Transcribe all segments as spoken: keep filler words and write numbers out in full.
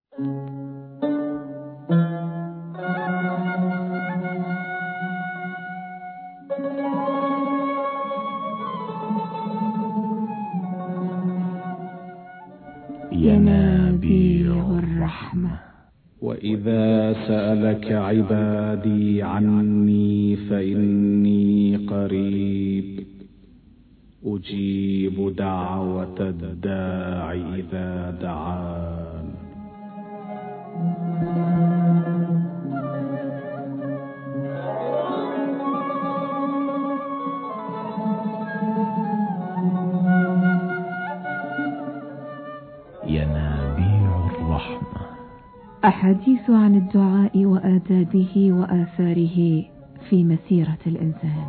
ينابيع الرحمة. وإذا سألك عبادي عني فإني قريب أجيب دعوة الداع إذا دعان. ينابيع الرحمة. أحاديث عن الدعاء وآدابه وآثاره في مسيرة الإنسان.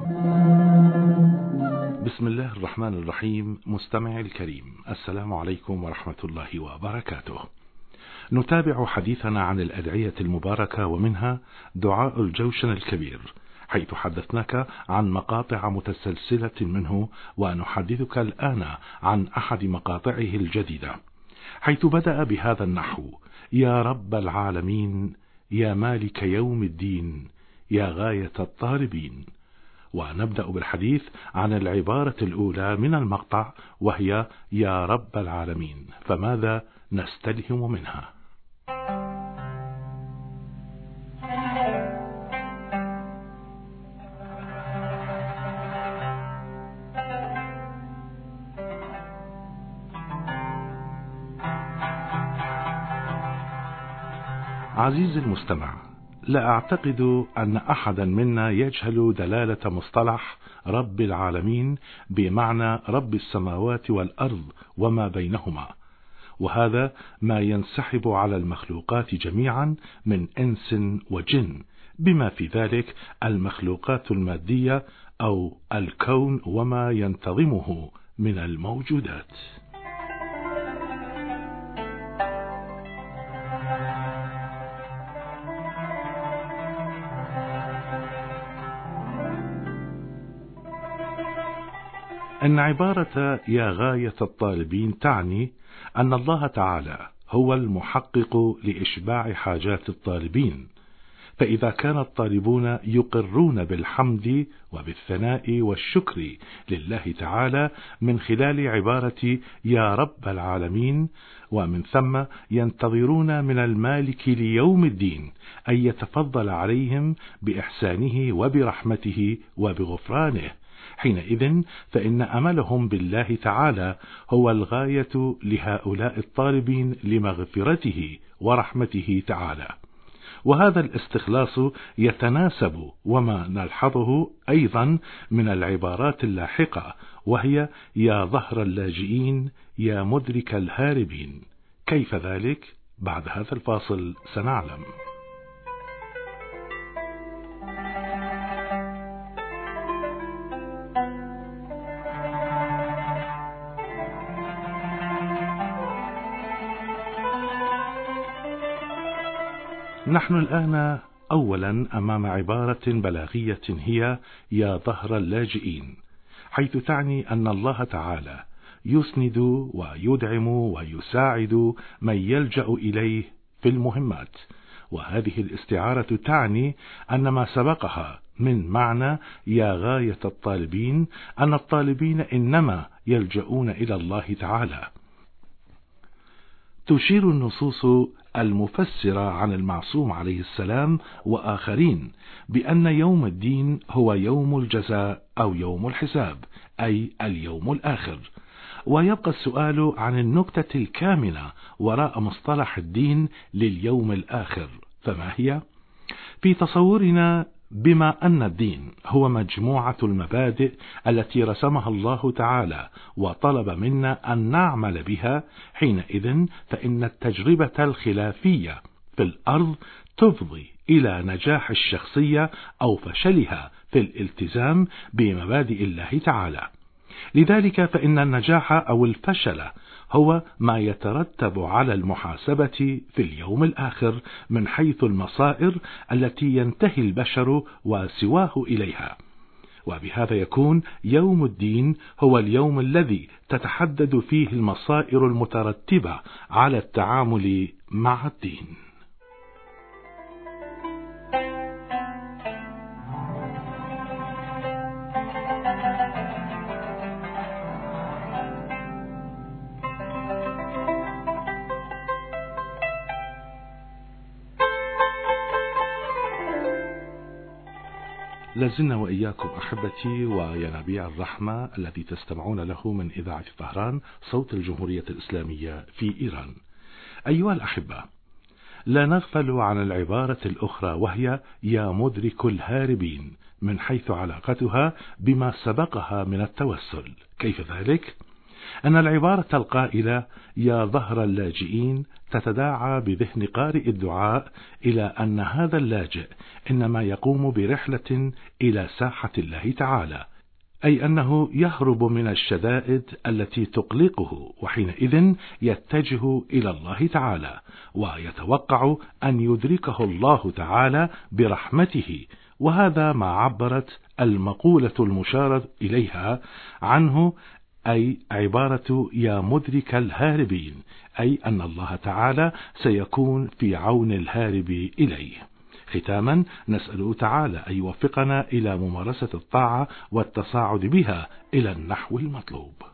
بسم الله الرحمن الرحيم. مستمعي الكريم، السلام عليكم ورحمة الله وبركاته. نتابع حديثنا عن الأدعية المباركة، ومنها دعاء الجوشن الكبير، حيث حدثناك عن مقاطع متسلسلة منه، ونحدثك الآن عن أحد مقاطعه الجديدة، حيث بدأ بهذا النحو: يا رب العالمين، يا مالك يوم الدين، يا غاية الطالبين. ونبدأ بالحديث عن العبارة الأولى من المقطع، وهي يا رب العالمين، فماذا نستلهم منها؟ عزيزي المستمع، لا أعتقد أن أحدا منا يجهل دلالة مصطلح رب العالمين بمعنى رب السماوات والأرض وما بينهما، وهذا ما ينسحب على المخلوقات جميعا من إنس وجن، بما في ذلك المخلوقات المادية أو الكون وما ينتظمه من الموجودات. إن عبارة يا غاية الطالبين تعني أن الله تعالى هو المحقق لإشباع حاجات الطالبين، فإذا كان الطالبون يقرون بالحمد وبالثناء والشكر لله تعالى من خلال عبارة يا رب العالمين، ومن ثم ينتظرون من المالك ليوم الدين أن يتفضل عليهم بإحسانه وبرحمته وبغفرانه، حينئذ فإن أملهم بالله تعالى هو الغاية لهؤلاء الطالبين لمغفرته ورحمته تعالى. وهذا الاستخلاص يتناسب وما نلحظه أيضا من العبارات اللاحقة، وهي يا ظهر اللاجئين، يا مدرك الهاربين. كيف ذلك؟ بعد هذا الفاصل سنعلم. نحن الآن أولا أمام عبارة بلاغية هي يا ظهر اللاجئين، حيث تعني أن الله تعالى يسند ويدعم ويساعد من يلجأ إليه في المهمات، وهذه الاستعارة تعني أن ما سبقها من معنى يا غاية الطالبين أن الطالبين إنما يلجؤون إلى الله تعالى. تشير النصوص المفسرة عن المعصوم عليه السلام وآخرين بأن يوم الدين هو يوم الجزاء أو يوم الحساب، أي اليوم الآخر. ويبقى السؤال عن النكتة الكامنة وراء مصطلح الدين لليوم الآخر، فما هي؟ في تصورنا بما أن الدين هو مجموعة المبادئ التي رسمها الله تعالى وطلب منا أن نعمل بها، حينئذ فإن التجربة الخلافية في الأرض تفضي إلى نجاح الشخصية أو فشلها في الالتزام بمبادئ الله تعالى. لذلك فإن النجاح أو الفشل هو ما يترتب على المحاسبة في اليوم الآخر من حيث المصائر التي ينتهي البشر وسواه إليها. وبهذا يكون يوم الدين هو اليوم الذي تتحدد فيه المصائر المترتبة على التعامل مع الدين. لازلنا وإياكم أحبتي وينابيع الرحمة الذي تستمعون له من إذاعة طهران صوت الجمهورية الإسلامية في إيران. أيها الأحبة، لا نغفل عن العبارة الأخرى وهي يا مدرك الهاربين، من حيث علاقتها بما سبقها من التوسل. كيف ذلك؟ أن العبارة القائلة يا ظهر اللاجئين تتداعى بذهن قارئ الدعاء إلى أن هذا اللاجئ إنما يقوم برحلة إلى ساحة الله تعالى، أي أنه يهرب من الشدائد التي تقلقه، وحينئذ يتجه إلى الله تعالى ويتوقع أن يدركه الله تعالى برحمته. وهذا ما عبرت المقولة المشار إليها عنه، أي عبارة يا مدرك الهاربين، أي أن الله تعالى سيكون في عون الهارب إليه. ختاما، نسأل تعالى أن يوفقنا إلى ممارسة الطاعة والتصاعد بها إلى النحو المطلوب.